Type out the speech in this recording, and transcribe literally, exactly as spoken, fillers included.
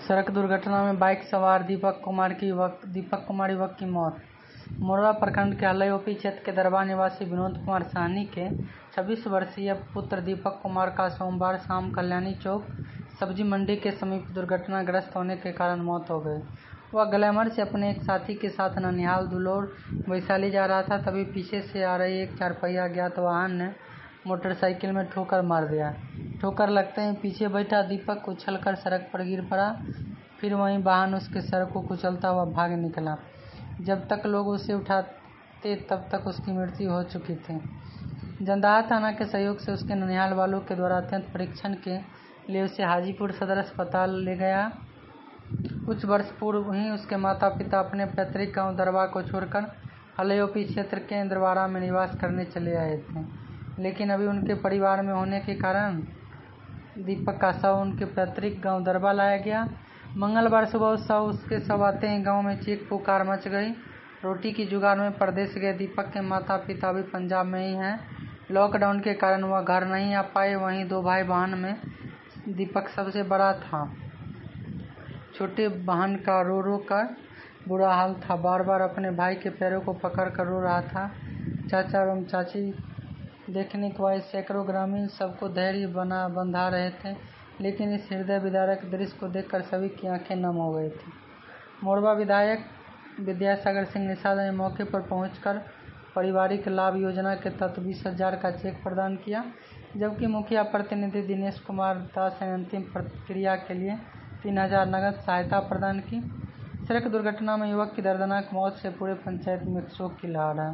सड़क दुर्घटना में बाइक सवार दीपक कुमार की युवक दीपक कुमार युवक की मौत। मोरवा प्रखंड के हलईओपी क्षेत्र के दरबा निवासी विनोद कुमार साहनी के छब्बीस वर्षीय पुत्र दीपक कुमार का सोमवार शाम कल्याणी चौक सब्जी मंडी के समीप दुर्घटनाग्रस्त होने के कारण मौत हो गई। वह ग्लैमर से अपने एक साथी के साथ ननिहाल दुलोर वैशाली जा रहा था, तभी पीछे से आ रही एक चारपहिया अज्ञात वाहन ने मोटरसाइकिल में ठोकर मार दिया। ठोकर लगते ही पीछे बैठा दीपक उछलकर सड़क पर गिर पड़ा। फिर वहीं वाहन उसके सर को कुचलता हुआ भाग निकला। जब तक लोग उसे उठाते तब तक उसकी मृत्यु हो चुकी थी। जंदाहा थाना के सहयोग से उसके ननिहाल वालों के द्वारा अत्यंत परीक्षण के लिए उसे हाजीपुर सदर अस्पताल ले गया। कुछ वर्ष पूर्व ही उसके माता पिता अपने पैतृक गांव दरबा को छोड़कर हलईओपी क्षेत्र के इंद्रवाड़ा में निवास करने चले आए थे, लेकिन अभी उनके परिवार में होने के कारण दीपक का शव उनके पैतृक गांव दरबा लाया गया। मंगलवार सुबह शव उसके शव आते ही गांव में चीख पुकार मच गई। रोटी की जुगाड़ में परदेश गए दीपक के माता पिता अभी पंजाब में ही हैं। लॉकडाउन के कारण वह घर नहीं आ पाए। वहीं दो भाई बहन में दीपक सबसे बड़ा था। छोटे बहन का रो रो कर बुरा हाल था, बार बार अपने भाई के पैरों को पकड़ कर रो रहा था। चाचा एवं चाची देखने के बाद सैकड़ों ग्रामीण सबको धैर्य बना बंधा रहे थे, लेकिन इस हृदय विदारक दृश्य को देखकर सभी की आंखें नम हो गई थी। मोरवा विधायक विद्यासागर सिंह निषाद ने मौके पर पहुंचकर पारिवारिक लाभ योजना के तहत बीस हजार का चेक प्रदान किया, जबकि मुखिया प्रतिनिधि दिनेश कुमार दास ने अंतिम प्रक्रिया के लिए तीन हजार नगद सहायता प्रदान की। सड़क दुर्घटना में युवक की दर्दनाक मौत से पूरे पंचायत में शोक की लहर है।